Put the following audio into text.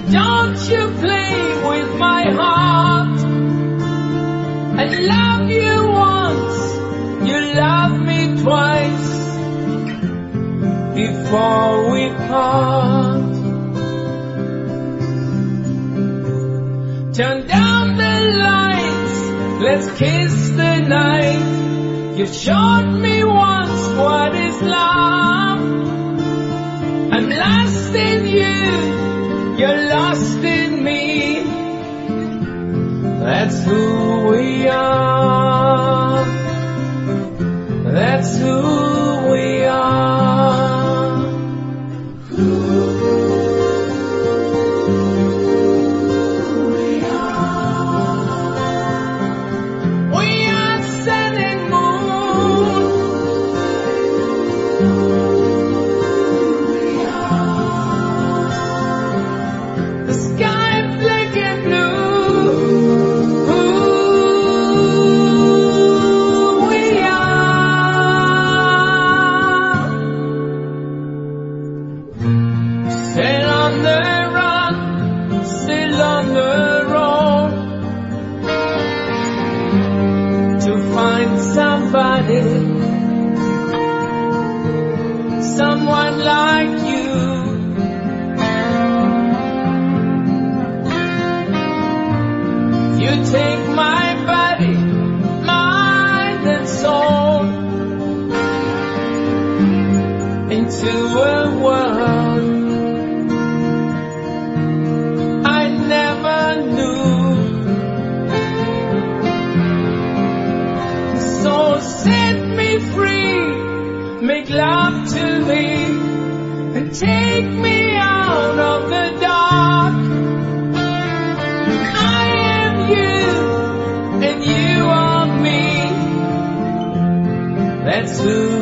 don't you play with my heart. I love you once, you love me twice, before we part. Turn down the lights, let's kiss the night. You've showed me once what is love. I'm lost in you, you're lost in me. That's who we are. That's who we are. We are setting moon. The sky black and blue. We are. Still on the run, still on the road, to find somebody, someone like you. You take my body, mind and soul into a world I never knew. So set me free, make love to me, and take me out of the dark. I am you, and you are me. That's who